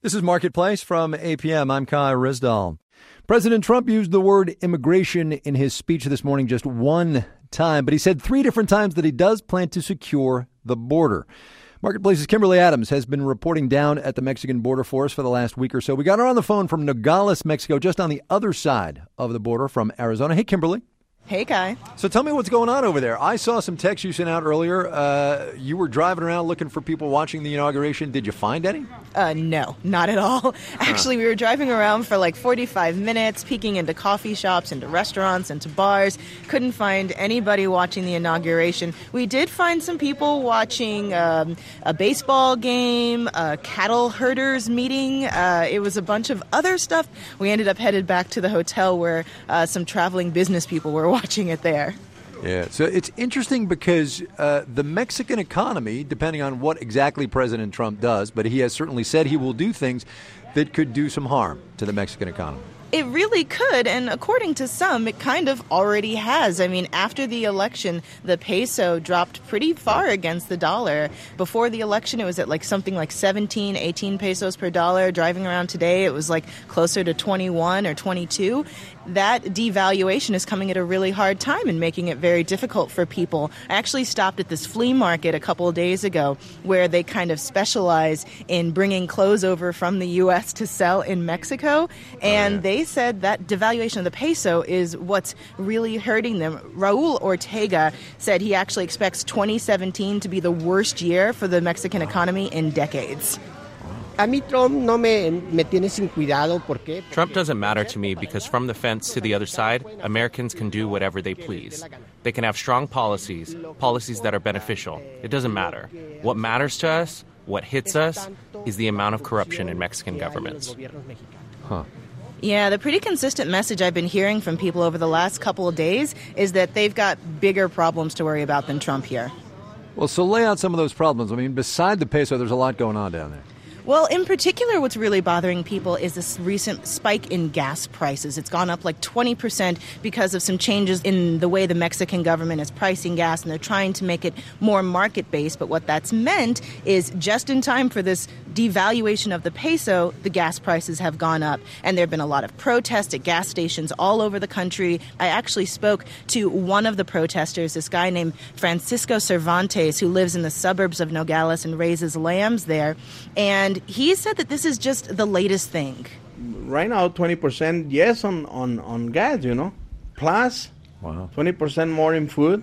This is Marketplace from APM. I'm Kai Rizdal. President Trump used the word immigration in his speech this morning just one time, but he said 3 different times that he does plan to secure the border. Marketplace's Kimberly Adams has been reporting down at the Mexican border for us for the last week or so. We got her on the phone from Nogales, Mexico, just on the other side of the border from Arizona. Hey, Kimberly. Hey, Kai. So tell me what's going on over there. I saw some texts you sent out earlier. You were driving around looking for people watching the inauguration. Did you find any? No, not at all. Actually, we were driving around for like 45 minutes, peeking into coffee shops, into restaurants, into bars. Couldn't find anybody watching the inauguration. We did find some people watching a baseball game, a cattle herders meeting. It was a bunch of other stuff. We ended up headed back to the hotel where some traveling business people were watching it there. Yeah, so it's interesting because the Mexican economy, depending on what exactly President Trump does, but he has certainly said he will do things that could do some harm to the Mexican economy. It really could, and according to some, it kind of already has. I mean, after the election, the peso dropped pretty far against the dollar. Before the election, it was at something like 17, 18 pesos per dollar. Driving around today, it was closer to 21 or 22. That devaluation is coming at a really hard time and making it very difficult for people. I actually stopped at this flea market a couple of days ago where they kind of specialize in bringing clothes over from the U.S. to sell in Mexico, and they said that devaluation of the peso is what's really hurting them. Raul Ortega said he actually expects 2017 to be the worst year for the Mexican economy in decades. Trump doesn't matter to me because from the fence to the other side, Americans can do whatever they please. They can have strong policies that are beneficial. It doesn't matter. What matters to us, what hits us, is the amount of corruption in Mexican governments. Yeah, the pretty consistent message I've been hearing from people over the last couple of days is that they've got bigger problems to worry about than Trump here. Well, so lay out some of those problems. I mean, beside the peso, there's a lot going on down there. Well, in particular, what's really bothering people is this recent spike in gas prices. It's gone up 20% because of some changes in the way the Mexican government is pricing gas, and they're trying to make it more market-based. But what that's meant is just in time for this devaluation of the peso, the gas prices have gone up. And there have been a lot of protests at gas stations all over the country. I actually spoke to one of the protesters, this guy named Francisco Cervantes, who lives in the suburbs of Nogales and raises lambs there. And he said that this is just the latest thing. Right now, 20% yes on gas, Plus, 20% more in food,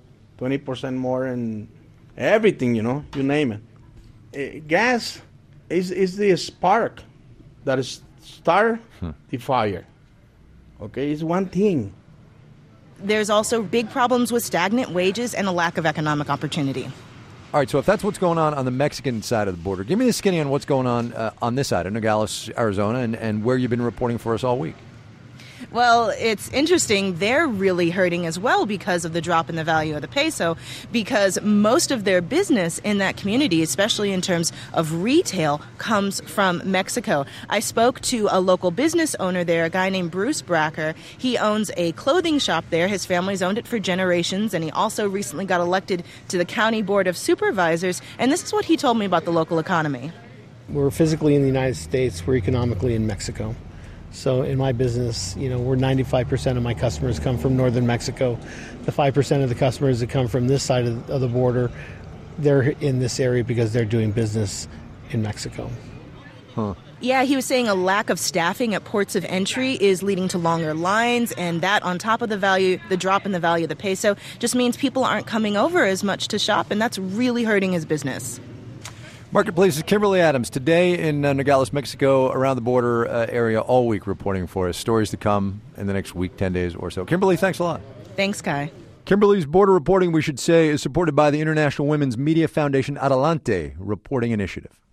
20% more in everything, you name it. Gas is the spark that start the fire. Okay, it's one thing. There's also big problems with stagnant wages and a lack of economic opportunity. All right, so if that's what's going on the Mexican side of the border, give me the skinny on what's going on this side of Nogales, Arizona, and where you've been reporting for us all week. Well, it's interesting. They're really hurting as well because of the drop in the value of the peso, because most of their business in that community, especially in terms of retail, comes from Mexico. I spoke to a local business owner there, a guy named Bruce Bracker. He owns a clothing shop there. His family's owned it for generations, and he also recently got elected to the County Board of Supervisors. And this is what he told me about the local economy. We're physically in the United States. We're economically in Mexico. So in my business, we're 95% of my customers come from northern Mexico. The 5% of the customers that come from this side of the border, they're in this area because they're doing business in Mexico. Yeah, he was saying a lack of staffing at ports of entry is leading to longer lines, and that on top of the drop in the value of the peso just means people aren't coming over as much to shop, and that's really hurting his business. Marketplace's Kimberly Adams today in Nogales, Mexico, around the border area all week reporting for us. Stories to come in the next week, 10 days or so. Kimberly, thanks a lot. Thanks, Kai. Kimberly's border reporting, we should say, is supported by the International Women's Media Foundation Adelante reporting initiative.